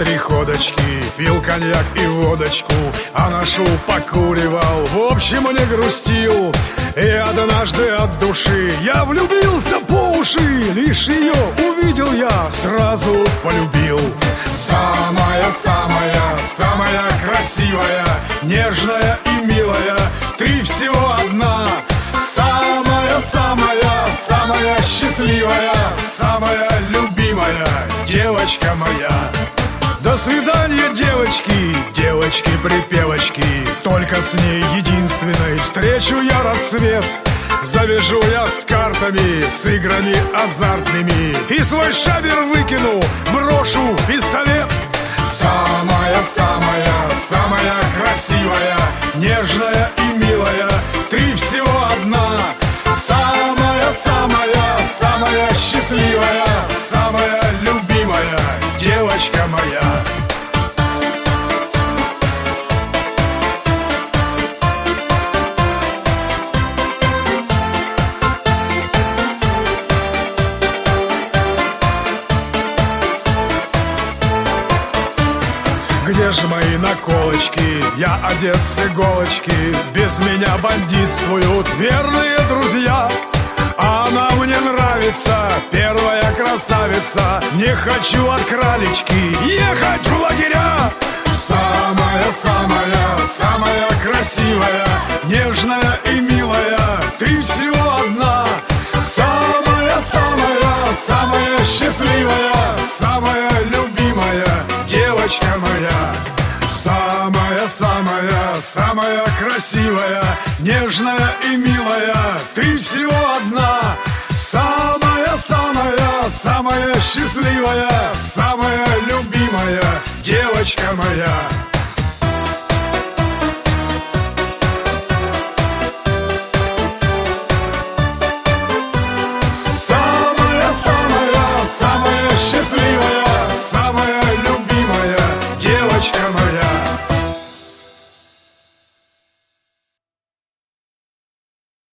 3 ходочки, пил коньяк и водочку, а нашу покуривал, в общем не грустил. И однажды от души я влюбился по уши, лишь ее увидел я, сразу полюбил. Самая-самая, самая красивая, нежная и милая, ты всего одна. Самая-самая, самая счастливая, самая любимая девочка моя. До свидания, девочки, девочки-припевочки, только с ней единственной встречу я рассвет. Завяжу я с картами, с играми азартными, и свой шабер выкину, брошу пистолет. Самая-самая, самая красивая, нежная и милая, ты всего одна. Самая-самая, самая счастливая, самая любимая девочка моя. Где же мои наколочки? Я одет с иголочки, без меня бандитствуют верные друзья. А она мне нравится, первая красавица, не хочу от кралечки ехать в лагеря. Самая-самая, самая красивая, нежная и милая, ты всего одна. Самая-самая, самая счастливая, самая любимая девочка моя. Самая-самая, самая красивая, нежная и милая, ты всего одна. Самая-самая, самая счастливая, самая любимая девочка моя.